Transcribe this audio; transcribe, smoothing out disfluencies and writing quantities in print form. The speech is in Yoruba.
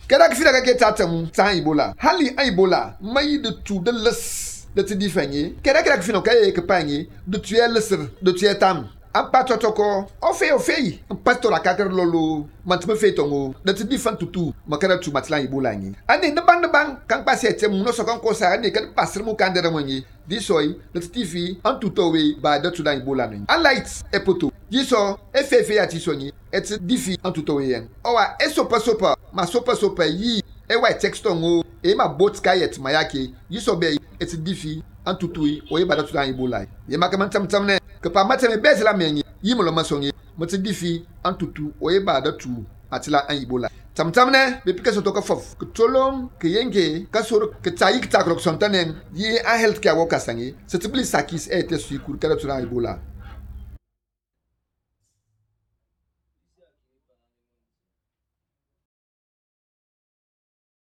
Kada ka fira ka tatam tan Ebola. Hali Ebola mai de tu de les de ti difanye. Kada ka fino ka e ka panye de tu e lesir de tu e tam. An pa totoko ofei an pastora kakar lolo mantime fe tongo de ti difan tutu makara tu matlan Ebola ni. Ani ne bang kan passe tem no so kan ko sa ani kan passer mu kan dere monyi. Di soy de ti fi an tutowe ba de tu dan Ebola ni. An light e poto. Di so e fe ati soni et difi an tutowe yen. Owa e sopa ma sopa yi e wa textongo e ma bot kayet mayake yi so be et difi an tutui o ye ba de tu dan Ebola. Ye makaman tam ne que par matin me baisse la mengi yimo lo masongi moti difi an tutu o ye ba da tu atila an Ebola tam ne be pika so to ka fof que tolom que yenge ka sor que tayi ka krok sontanen yi a health care worker sangi setibli sakis e te su kur kala tu an Ebola